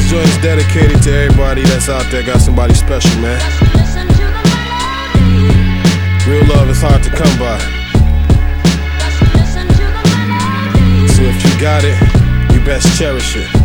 This joint is dedicated to everybody that's out there, got somebody special, man. Real love is hard to come by. So if you got it, you best cherish it.